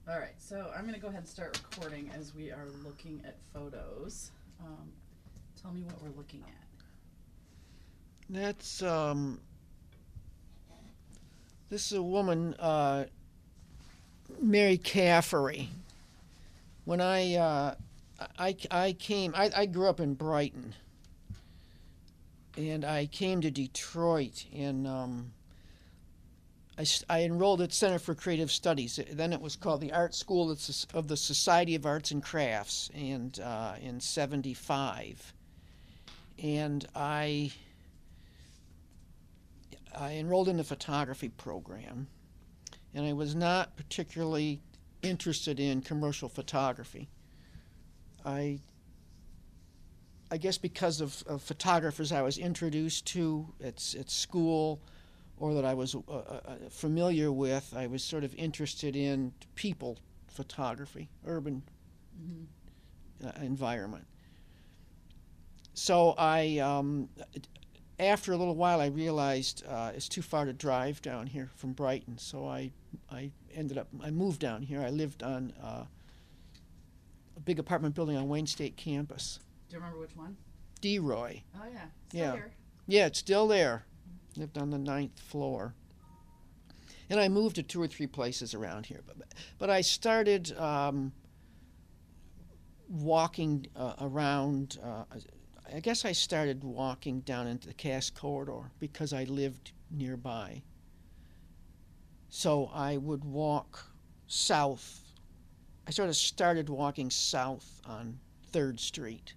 All right, so I'm going to go ahead and start recording as we are looking at photos. Tell me what we're looking at. That's this is a woman, Mary Caffery. When I came, I grew up in Brighton, and I came to Detroit, and I enrolled at Center for Creative Studies. Then it was called the Art School of the Society of Arts and Crafts, and in '75, and I enrolled in the photography program, and I was not particularly interested in commercial photography. I I guess because of photographers I was introduced to at school or that I was familiar with, I was sort of interested in people photography, urban Mm-hmm. environment. So after a little while, I realized it's too far to drive down here from Brighton. So I moved down here. I lived on a big apartment building on Wayne State campus. Do you remember which one? D-Roy. Oh, yeah. Still Yeah. here. Yeah, it's still there. Lived on the 9th floor. And I moved to 2 or 3 places around here. But I started walking around. I guess I started walking down into the Cass Corridor because I lived nearby. So I would walk south. I sort of started walking south on 3rd Street.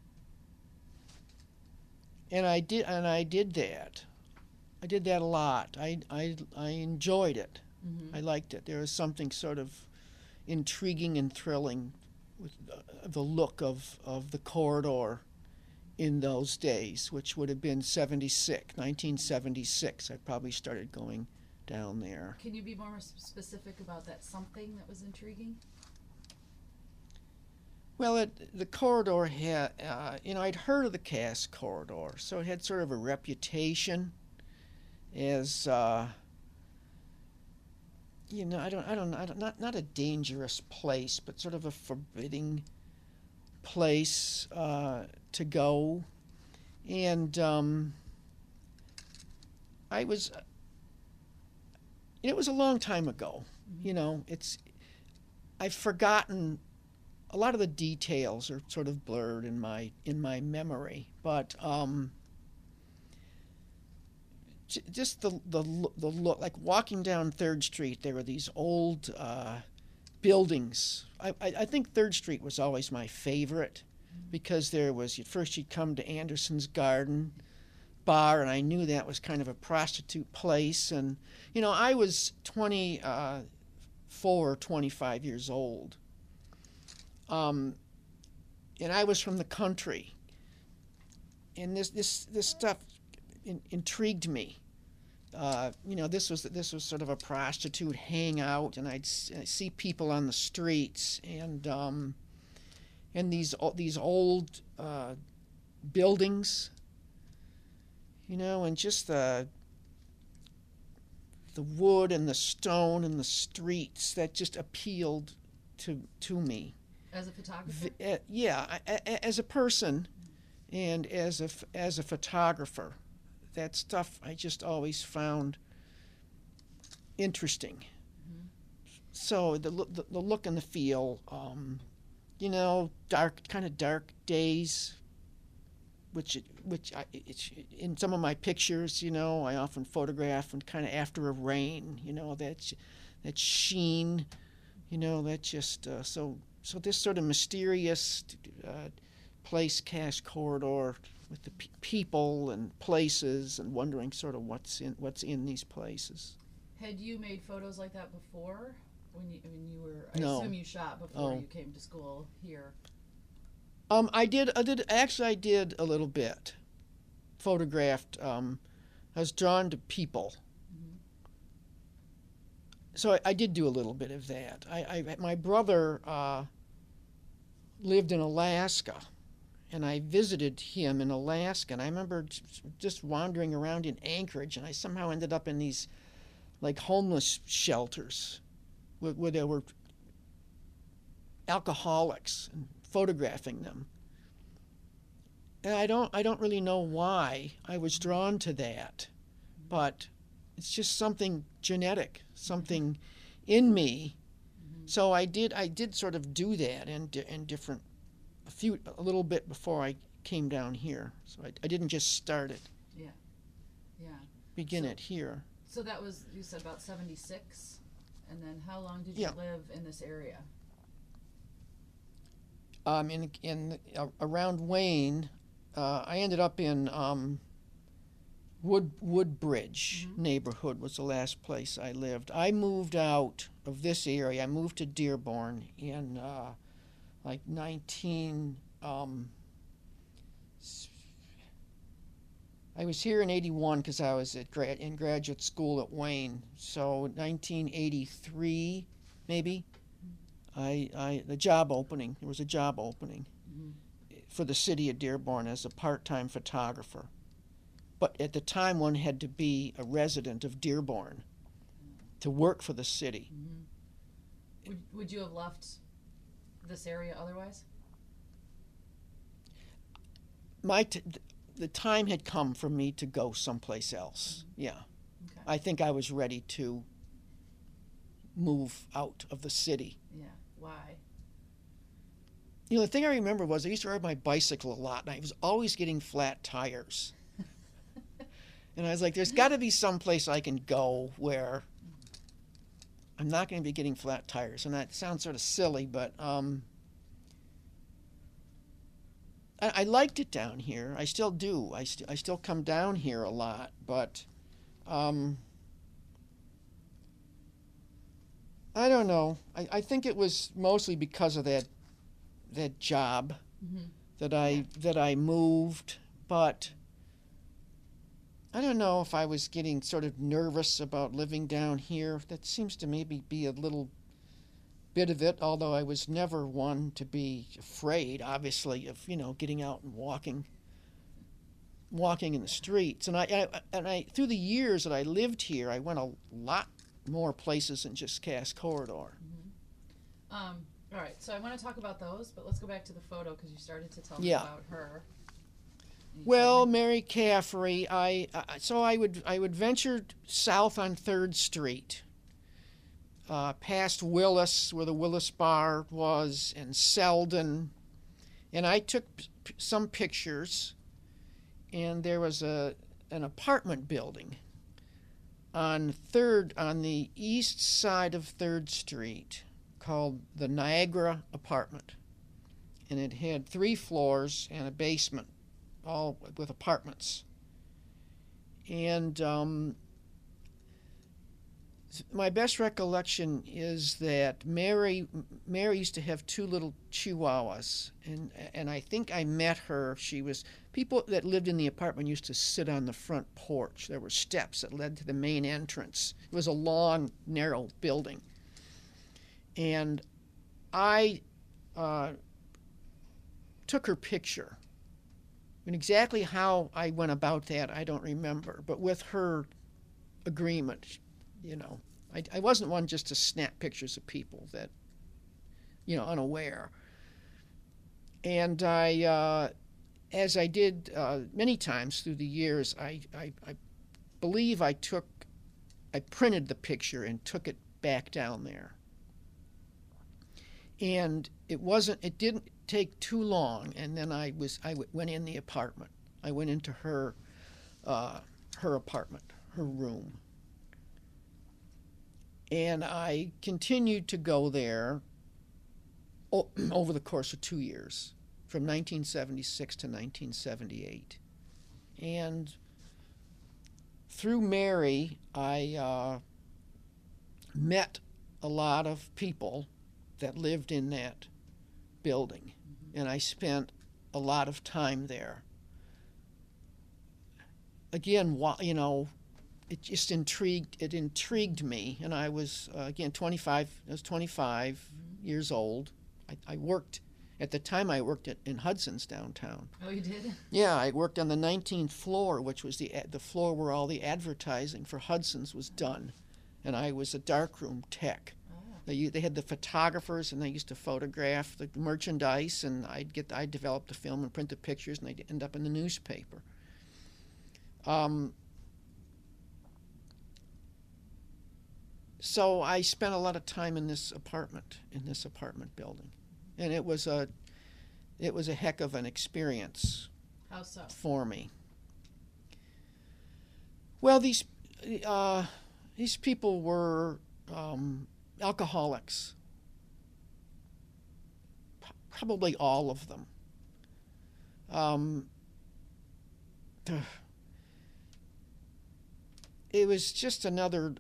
And I did that. I did that a lot. I enjoyed it. Mm-hmm. I liked it. There was something sort of intriguing and thrilling with the look of the corridor in those days, which would have been 1976. I probably started going down there. Can you be more specific about that something that was intriguing? Well, the corridor had, I'd heard of the Cass Corridor, so it had sort of a reputation as, not a dangerous place, but sort of a forbidding place to go. And I was, it was a long time ago. Mm-hmm. I've forgotten a lot of the details are sort of blurred in my memory, but just the look, like walking down 3rd Street, there were these old buildings. I think 3rd Street was always my favorite because there was, at first you'd come to Anderson's Garden bar, and I knew that was kind of a prostitute place, and I was 24 or 25 years old. And I was from the country, and this stuff intrigued me. This was sort of a prostitute hangout, and I'd see people on the streets, and these old buildings, and just the wood and the stone and the streets that just appealed to me. As a photographer? Yeah, as a person and as a photographer, that stuff I just always found interesting. Mm-hmm. So the look and the feel, kind of dark days, which in some of my pictures, I often photograph and kind of after a rain, that sheen, that just So this sort of mysterious place, Cass Corridor, with the people and places, and wondering sort of what's in these places. Had you made photos like that before? When you were, I No. assume you shot before Oh. you came to school here. I did actually. I did a little bit. Photographed. I was drawn to people, Mm-hmm. so I did do a little bit of that. My brother lived in Alaska, and I visited him in Alaska, and I remember just wandering around in Anchorage, and I somehow ended up in these like homeless shelters where there were alcoholics and photographing them. And I don't really know why I was drawn to that, but it's just something genetic, something in me. So I did sort of do that in different, a little bit before I came down here. So I didn't just start it. Yeah. Begin it here. So that was, you said, about 76, and then how long did you live in this area? Around Wayne, I ended up in Woodbridge neighborhood was the last place I lived. I moved out of this area. I moved to Dearborn in like 19. I was here in '81 because I was in graduate school at Wayne. So 1983, maybe. The job opening. There was a job opening for the city of Dearborn as a part-time photographer. But at the time, one had to be a resident of Dearborn to work for the city. Would you have left this area otherwise? The time had come for me to go someplace else. Yeah. Okay. I think I was ready to move out of the city. Yeah. Why? You know, the thing I remember was I used to ride my bicycle a lot, and I was always getting flat tires. And I was like, there's got to be some place I can go where I'm not going to be getting flat tires. And that sounds sort of silly, but I liked it down here. I still do. I still come down here a lot, but I don't know. I think it was mostly because of that job that I moved, but I don't know if I was getting sort of nervous about living down here. That seems to maybe be a little bit of it, although I was never one to be afraid, obviously, of, getting out and walking in the streets. And I through the years that I lived here, I went a lot more places than just Cass Corridor. All right, so I want to talk about those, but let's go back to the photo because you started to tell me about her. Well, Mary Caffrey, I would venture south on 3rd Street, past Willis, where the Willis Bar was, and Selden, and I took some pictures, and there was an apartment building on the east side of 3rd Street called the Niagara Apartment, and it had 3 floors and a basement, all with apartments. And my best recollection is that Mary used to have 2 little chihuahuas, and I think I met her. People that lived in the apartment used to sit on the front porch. There were steps that led to the main entrance. It was a long, narrow building. And I took her picture. And exactly how I went about that, I don't remember. But with her agreement, I wasn't one just to snap pictures of people that, unaware. And I, as I did many times through the years, I believe I printed the picture and took it back down there. And it didn't take too long, and then I went in the apartment. I went into her apartment, her room. And I continued to go there over the course of 2 years, from 1976 to 1978. And through Mary, I met a lot of people that lived in that building, and I spent a lot of time there. Again, it just intrigued me, and I was 25. I was 25 years old. I worked at the time. I worked in Hudson's downtown. Oh, you did? Yeah, I worked on the 19th floor, which was the floor where all the advertising for Hudson's was done, and I was a darkroom tech. Oh. They had the photographers, and they used to photograph the merchandise, and I'd develop the film and print the pictures, and they'd end up in the newspaper. So I spent a lot of time in this apartment building, and it was a heck of an experience. How so? For me. Well, these people were alcoholics, probably all of them. It was just another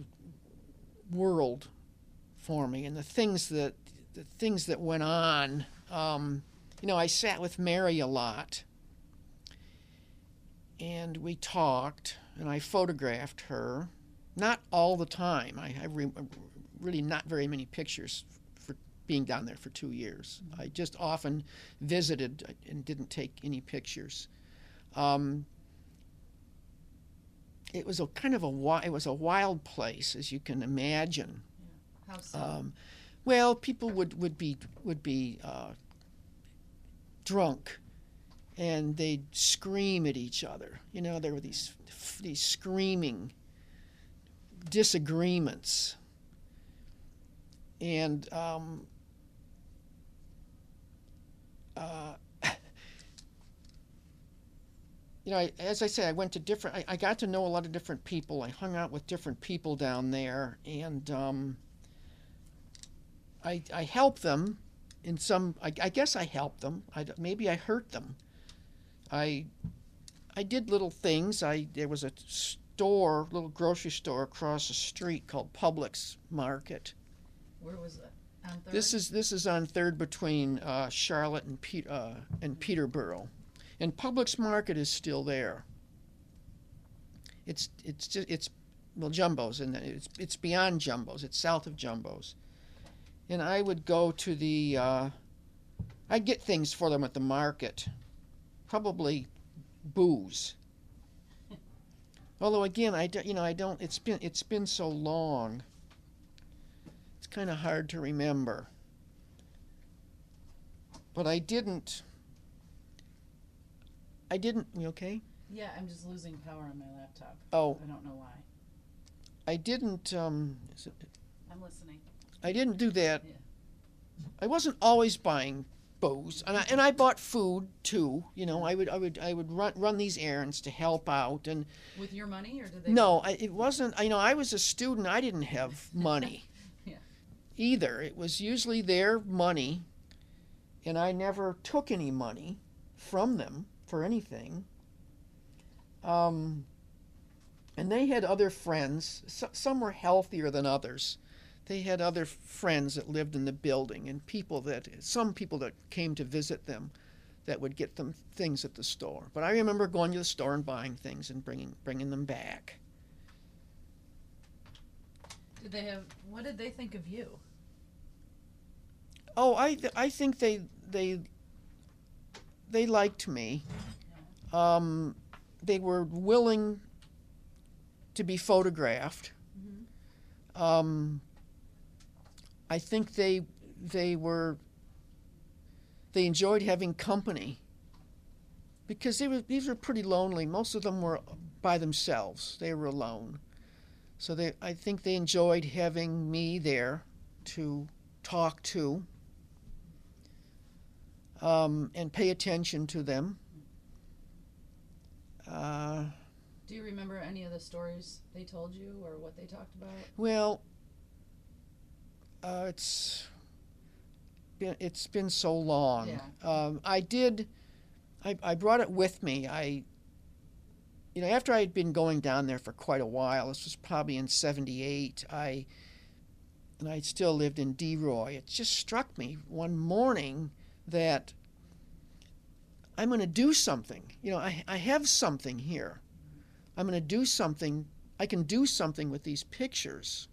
world for me, and the things that went on. I sat with Mary a lot, and we talked, and I photographed her. Not all the time. I have really not very many pictures for being down there for 2 years. Mm-hmm. I just often visited and didn't take any pictures. It was a wild place, as you can imagine. Yeah. How so? Well, people would be drunk, and they'd scream at each other. There were these screaming disagreements, and as I said, I went to different. I got to know a lot of different people. I hung out with different people down there, and I helped them in some. I guess I helped them. Maybe I hurt them. I did little things. There was a little grocery store across the street called Publix Market. Where was it? On Third? This is on Third between Charlotte and Peterborough, and Publix Market is still there. It's Jumbo's, and it's beyond Jumbo's. It's south of Jumbo's, and I would go to the. I'd get things for them at the market, probably booze. Although again, I don't. It's been so long. It's kind of hard to remember. But I didn't. You okay? Yeah, I'm just losing power on my laptop. Oh. I don't know why. I didn't. I'm listening. I didn't do that. Yeah. I wasn't always buying booze, and I bought food too. I would run these errands to help out, and with your money, or did they? No, it wasn't. I was a student. I didn't have money. Yeah. Either. It was usually their money, and I never took any money from them for anything. And they had other friends. Some were healthier than others. They had other friends that lived in the building, and some people that came to visit them that would get them things at the store. But I remember going to the store and buying things and bringing them back. What did they think of you? Oh, I think they liked me. They were willing to be photographed. Mm-hmm. I think they enjoyed having company, because these were pretty lonely. Most of them were by themselves. They were alone. So I think they enjoyed having me there to talk to and pay attention to them. Do you remember any of the stories they told you or what they talked about? Well, it's been so long. Yeah. I brought it with me. After I had been going down there for quite a while, this was probably in '78, and I still lived in DeRoy. It just struck me one morning that I'm going to do something. I have something here. I'm going to do something. I can do something with these pictures.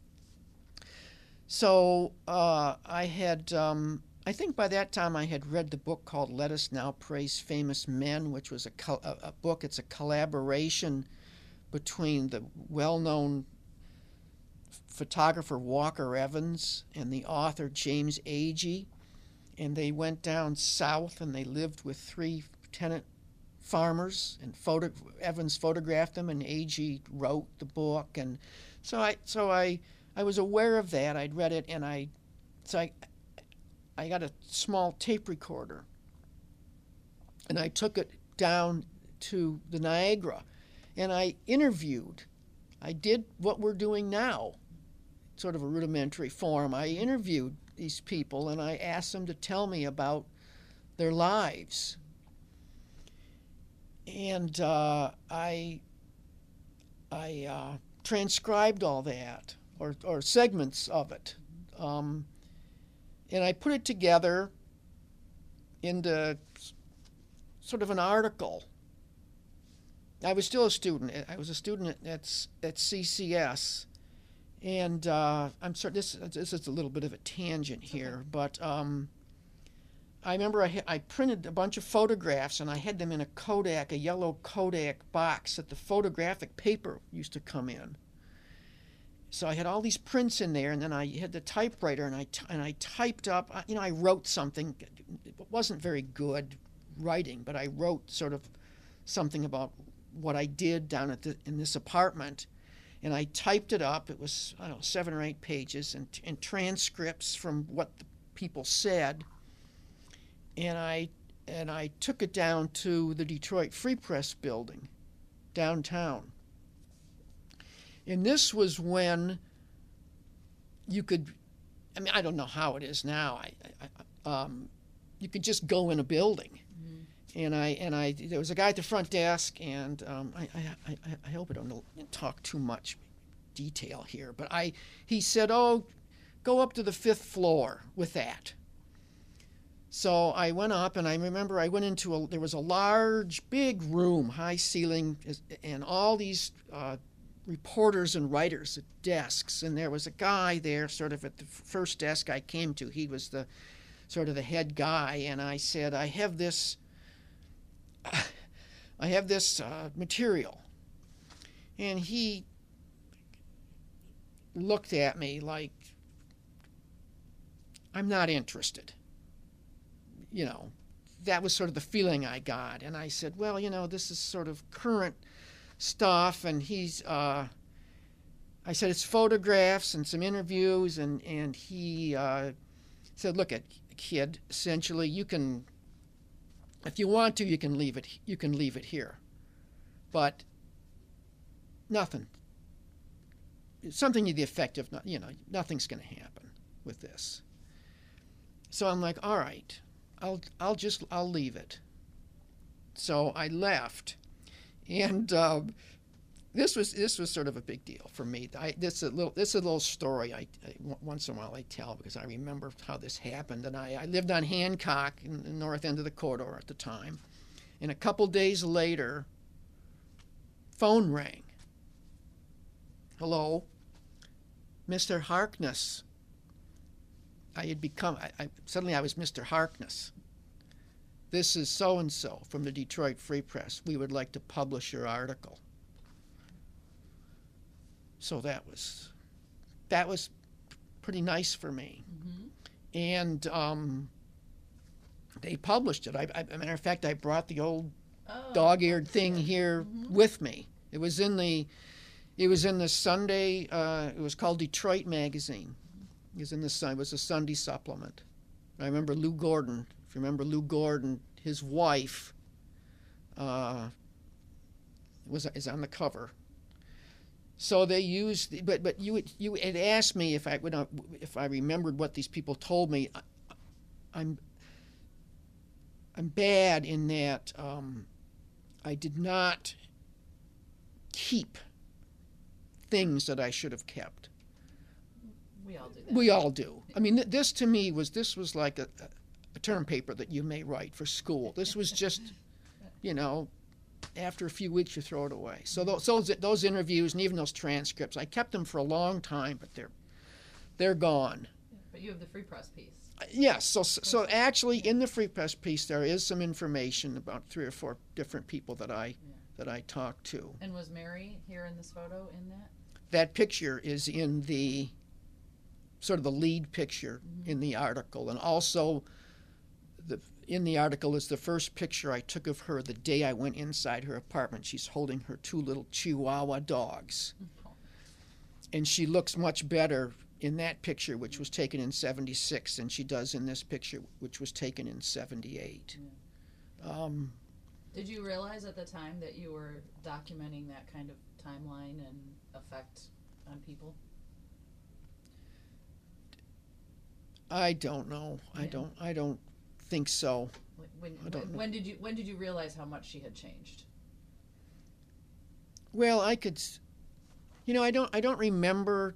So I think by that time I had read the book called Let Us Now Praise Famous Men, which was a book. It's a collaboration between the well-known photographer Walker Evans and the author James Agee, and they went down south and they lived with 3 tenant farmers, and Evans photographed them, and Agee wrote the book, and so I was aware of that. I'd read it, and I got a small tape recorder, and I took it down to the Niagara, and I interviewed. I did what we're doing now, sort of a rudimentary form. I interviewed these people, and I asked them to tell me about their lives. And I transcribed all that, or segments of it, and I put it together into sort of an article. I was still a student. I was a student at CCS, and I'm sorry. This is a little bit of a tangent here, but I remember I printed a bunch of photographs, and I had them in a yellow Kodak box that the photographic paper used to come in. So I had all these prints in there, and then I had the typewriter, and I typed up. I wrote something. It wasn't very good writing, but I wrote sort of something about what I did down in this apartment, and I typed it up. It was 7 or 8 pages, and transcripts from what the people said. And I took it down to the Detroit Free Press building downtown. And this was when you could, I don't know how it is now. You could just go in a building. Mm-hmm. And there was a guy at the front desk, and I hope I don't talk too much detail here, but he said, "Oh, go up to the 5th floor with that." So I went up, and I remember I went into there was a large, big room, high ceiling, and all these reporters and writers at desks, and there was a guy there sort of at the first desk I came to. He was the sort of the head guy, and I said, I have this material. And he looked at me like, I'm not interested. That was sort of the feeling I got. And I said, well, this is sort of current stuff. And I said, it's photographs and some interviews. And he said, look, kid, essentially, you can, if you want to, you can leave it here. But nothing. Something to the effect of, nothing's going to happen with this. So I'm like, all right, I'll leave it. So I left, and this was sort of a big deal for me. This is a little story I once in a while I tell, because I remember how this happened. And I lived on Hancock in the north end of the corridor at the time, and a couple days later, phone rang. Hello, Mr. Harkness. Suddenly I was Mr. Harkness. This is so-and-so from the Detroit Free Press. We would like to publish your article. So that was pretty nice for me. Mm-hmm. And they published it. As a matter of fact, I brought the old dog-eared thing here mm-hmm. with me. It was in the Sunday, it was called Detroit Magazine. It was a Sunday supplement. I remember Lou Gordon. If you remember Lou Gordon, his wife is on the cover. So they used, but you had asked me if I remembered what these people told me. I'm bad in that I did not keep things that I should have kept. We all do that. We all do. I mean, this to me was like a term paper that you may write for school. This was just, after a few weeks you throw it away. So those interviews and even those transcripts, I kept them for a long time, but they're gone. But you have the Free Press piece. Yes. So actually, in the Free Press piece, there is some information about 3 or 4 different people that I talked to. And was Mary here in this photo in that? that picture is in the sort of the lead picture in the article, and also in the article is the first picture I took of her the day I went inside her apartment. She's holding her 2 little Chihuahua dogs, and she looks much better in that picture, which was taken in '76, than she does in this picture, which was taken in '78. Did you realize at the time that you were documenting that kind of timeline and effect on people? I don't know. Yeah. I don't think so. When did you realize how much she had changed? Well, I could, I don't remember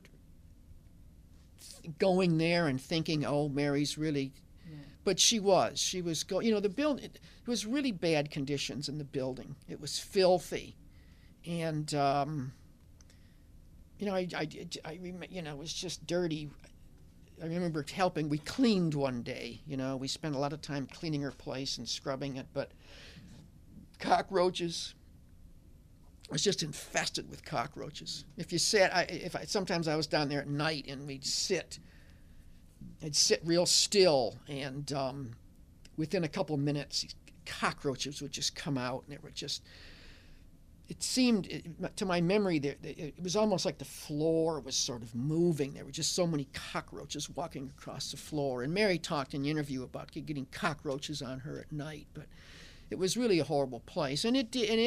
going there and thinking, oh, Mary's really, but she was the building, it was really bad conditions in the building. It was filthy, and it was just dirty. I remember helping. We cleaned one day. We spent a lot of time cleaning her place and scrubbing it, but cockroaches. I was just infested with cockroaches. If you sat, sometimes I was down there at night and I'd sit real still, and within a couple of minutes, these cockroaches would just come out, and it seemed, to my memory, it was almost like the floor was sort of moving. There were just so many cockroaches walking across the floor. And Mary talked in the interview about getting cockroaches on her at night, but it was really a horrible place. And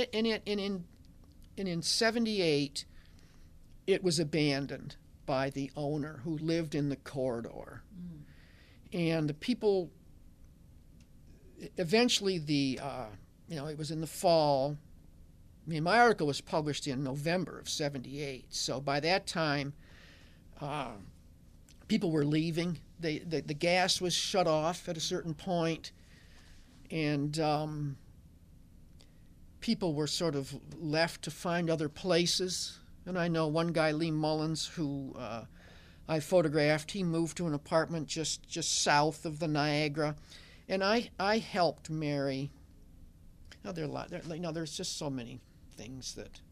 in '78, it was abandoned by the owner who lived in the corridor. And the people, eventually it was in the fall. I mean, my article was published in November of '78, so by that time, people were leaving. The gas was shut off at a certain point, and people were sort of left to find other places. And I know one guy, Lee Mullins, who I photographed. He moved to an apartment just south of the Niagara, and I helped Mary. Now there's just so many things that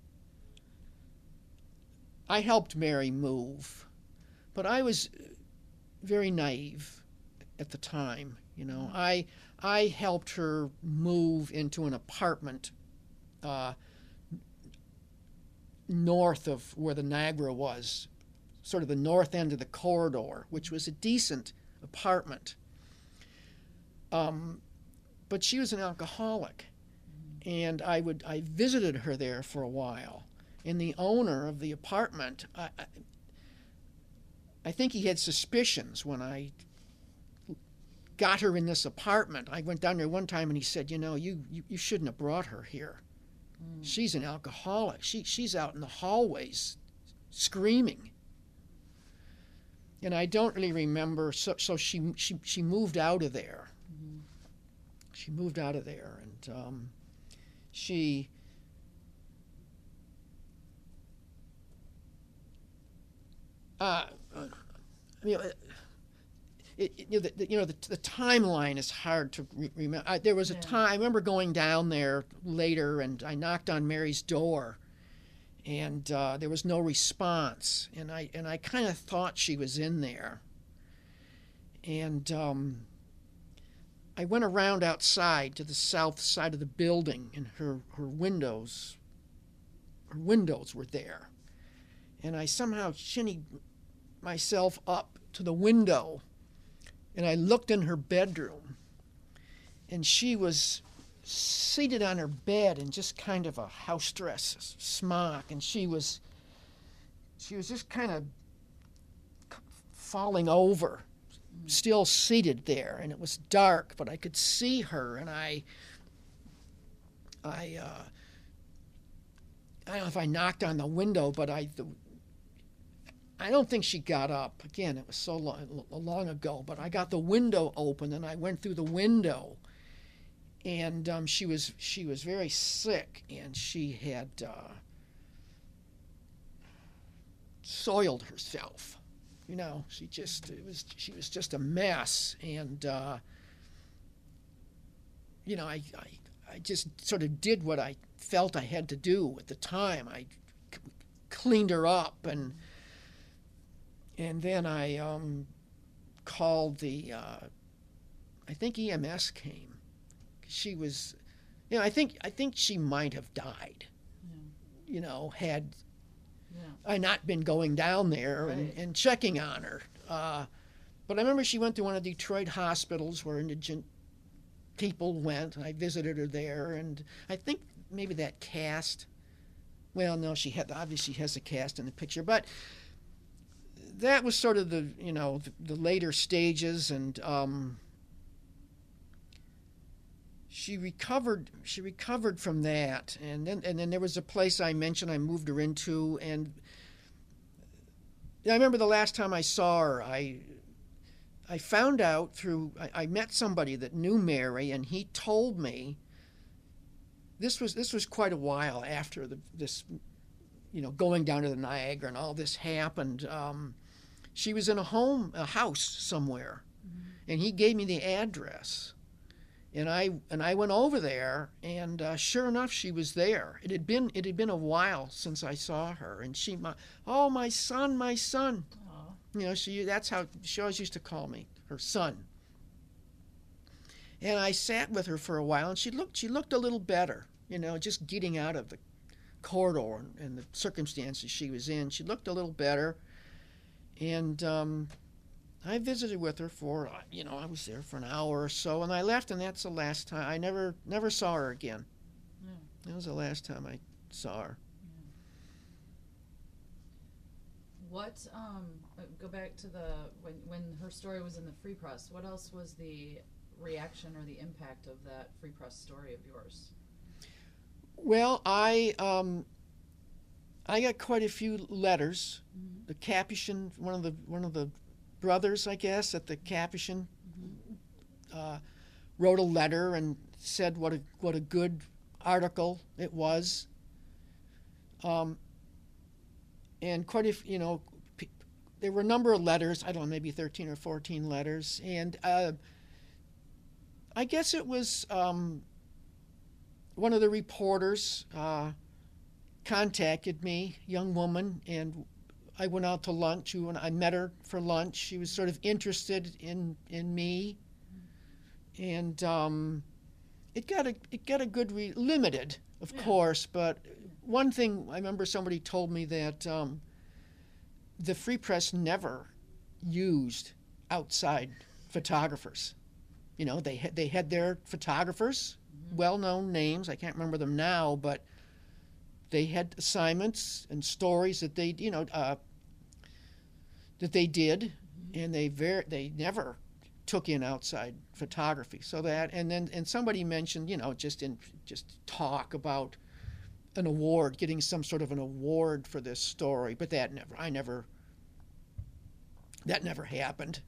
I helped Mary move, but I was very naive at the time. I helped her move into an apartment north of where the Niagara was, sort of the north end of the corridor, which was a decent apartment. But she was an alcoholic. And I visited her there for a while. And the owner of the apartment, I think he had suspicions when I got her in this apartment. I went down there one time and he said, you shouldn't have brought her here. She's an alcoholic. She's out in the hallways screaming. And I don't really remember. So she moved out of there. She moved out of there, and she the timeline is hard to remember. There was a time I remember going down there later, and I knocked on Mary's door, and there was no response, and I kind of thought she was in there, and I went around outside to the south side of the building, and her windows were there. And I somehow shinnied myself up to the window, and I looked in her bedroom, and she was seated on her bed in just kind of a house dress smock, and she was just kind of falling over, still seated there, and it was dark, but I could see her, and I don't know if I knocked on the window, but I don't think she got up. Again, it was so long ago, but I got the window open, and I went through the window, and she was very sick, and she had soiled herself. She was just a mess, and I just sort of did what I felt I had to do at the time. I cleaned her up, and then I called the I think EMS came. She was, I think she might have died. Had I not been going down there Right. and checking on her. But I remember she went to one of the Detroit hospitals where indigent people went. I visited her there, and I think maybe that cast. Well, no, she obviously has a cast in the picture, but that was sort of the later stages, and she recovered from that, and then there was a place I mentioned I moved her into, and I remember the last time I saw her, I found out through I met somebody that knew Mary, and he told me this was quite a while after this going down to the Niagara and all this happened. She was in a house somewhere, and he gave me the address. And I went over there, and sure enough, she was there. It had been a while since I saw her, and my son. Aw. That's how she always used to call me, her son. And I sat with her for a while, and she looked a little better, just getting out of the corridor and the circumstances she was in. She looked a little better, and I visited with her for, I was there for an hour or so, and I left, and that's the last time. I never saw her again. Yeah. That was the last time I saw her. What go back to when her story was in the Free Press, what else was the reaction or the impact of that Free Press story of yours? Well, I got quite a few letters. Mm-hmm. The Capuchin, one of the brothers, I guess, at the Capuchin, wrote a letter and said what a good article it was. And quite a there were a number of letters. I don't know, maybe 13 or 14 letters, and I guess it was one of the reporters contacted me, young woman, and I went out to lunch. I met her for lunch. She was sort of interested in me, and it got a good limited, of course. But one thing I remember, somebody told me that the Free Press never used outside photographers. They had their photographers, well-known names. I can't remember them now, but they had assignments and stories that they did, and they never took in outside photography. So that, and somebody mentioned, just talk about an award, getting some sort of an award for this story, but that never happened.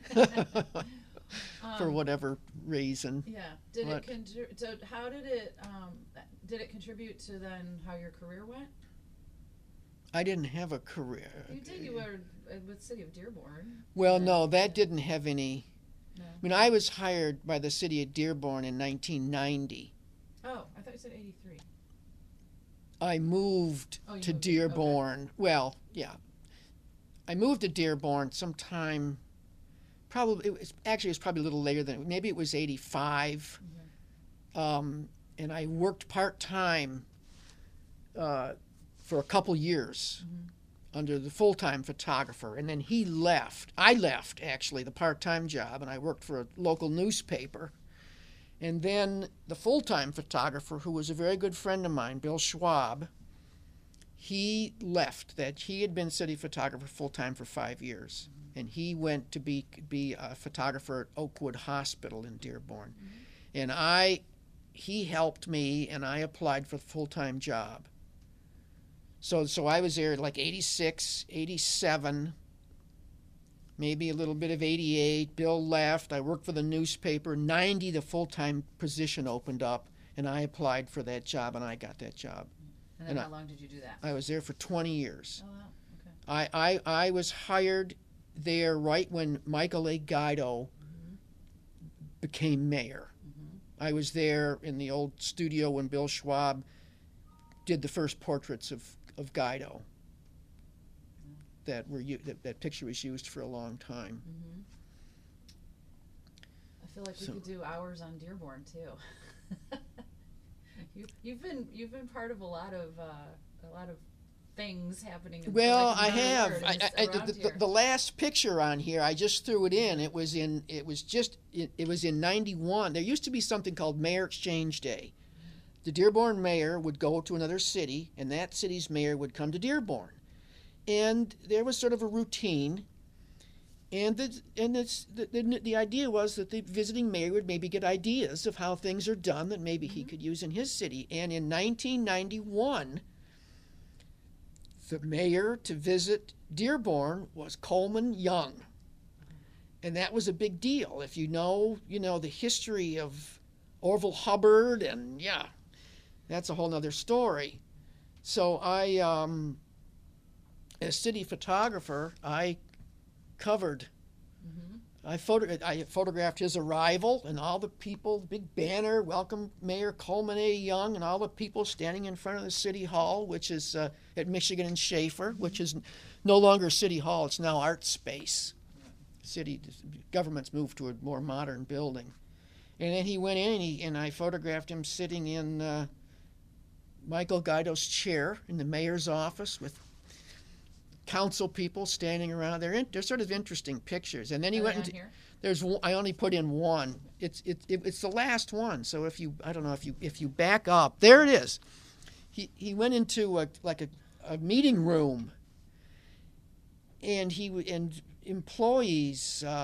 For whatever reason. Yeah. So how did it contribute to then how your career went? I didn't have a career. You did. You were with City of Dearborn. Well, no, that didn't have any. No. I mean, I was hired by the City of Dearborn in 1990. Oh, I thought you said 83. I moved Oh, you to moved, Dearborn. okay. Well, yeah. I moved to Dearborn sometime, probably, it was probably a little later than, maybe it was 85. Okay. And I worked part-time for a couple years under the full-time photographer. And then he left. I left, actually, the part-time job, and I worked for a local newspaper. And then the full-time photographer, who was a very good friend of mine, Bill Schwab, he left. That he had been city photographer full-time for 5 years. And he went to be a photographer at Oakwood Hospital in Dearborn. And he helped me, and I applied for the full-time job. So I was there like 86, 87, maybe a little bit of 88. Bill left. I worked for the newspaper. 90, the full-time position opened up, and I applied for that job, and I got that job. And then how long did you do that? I was there for 20 years. Oh, wow. Okay. I was hired there right when Michael A. Guido became mayor. I was there in the old studio when Bill Schwab did the first portraits of Guido. that picture was used for a long time. Mm-hmm. I feel like we could do hours on Dearborn too. You've been part of a lot of things happening. Well, like I have. around here. The last picture on here, I just threw it in. It was in '91. There used to be something called Mayor Exchange Day. The Dearborn mayor would go to another city, and that city's mayor would come to Dearborn, and there was sort of a routine. And the idea was that the visiting mayor would maybe get ideas of how things are done that maybe he could use in his city. And in 1991, the mayor to visit Dearborn was Coleman Young. And that was a big deal. If you know the history of Orville Hubbard, and yeah, that's a whole nother story. So I, as city photographer, I covered. I photographed his arrival and all the people, the big banner, welcome Mayor Coleman A. Young, and all the people standing in front of the City Hall, which is at Michigan and Schaefer, which is no longer City Hall, it's now Art Space. Government's moved to a more modern building. And then he went in and I photographed him sitting in Michael Guido's chair in the mayor's office with council people standing around. They're sort of interesting pictures. And then he went into here? I only put in one. It's the last one. So if you back up, there it is. He went into a meeting room, and employees.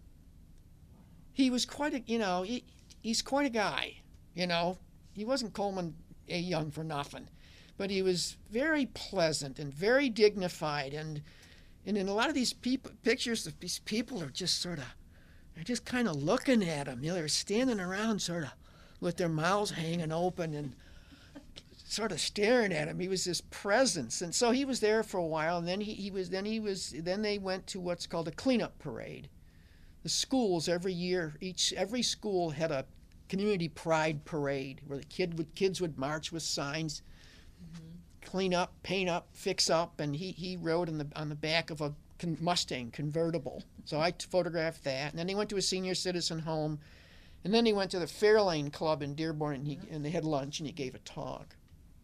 He was quite a he's quite a guy. He wasn't Coleman A. Young for nothing. But he was very pleasant and very dignified, and in a lot of these pictures, these people are just they're just kind of looking at him. They're standing around sort of with their mouths hanging open and sort of staring at him. He was this presence, and so he was there for a while, and then then they went to what's called a cleanup parade. The schools every year, every school had a community pride parade where the kids would march with signs. Clean up, paint up, fix up, and he rode on the back of a Mustang convertible. So I photographed that, and then he went to a senior citizen home, and then he went to the Fairlane Club in Dearborn, and they had lunch, and he gave a talk.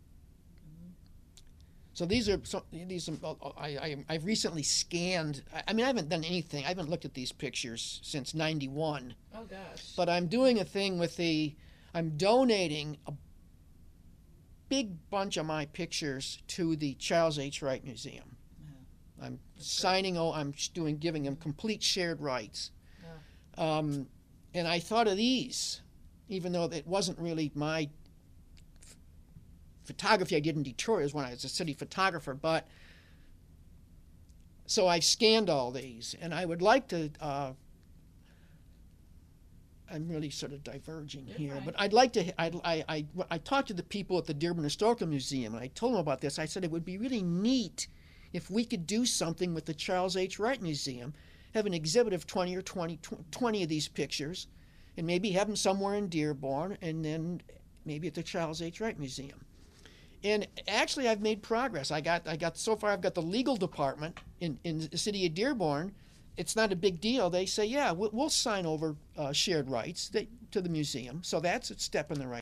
So I've recently scanned. I haven't done anything. I haven't looked at these pictures since '91. Oh gosh! But I'm doing a thing with I'm donating a big bunch of my pictures to the Charles H. Wright Museum. Yeah. I'm giving them complete shared rights. Yeah. And I thought of these, even though it wasn't really my photography I did in Detroit. It was when I was a city photographer. But so I scanned all these, and I would like to. I'm really sort of diverging here, but I'd like to. I talked to the people at the Dearborn Historical Museum, and I told them about this. I said it would be really neat if we could do something with the Charles H. Wright Museum, have an exhibit of 20 of these pictures, and maybe have them somewhere in Dearborn, and then maybe at the Charles H. Wright Museum. And actually, I've made progress. So far, I've got the legal department in the city of Dearborn. It's not a big deal. They say, yeah, we'll sign over shared rights to the museum. So that's a step in the right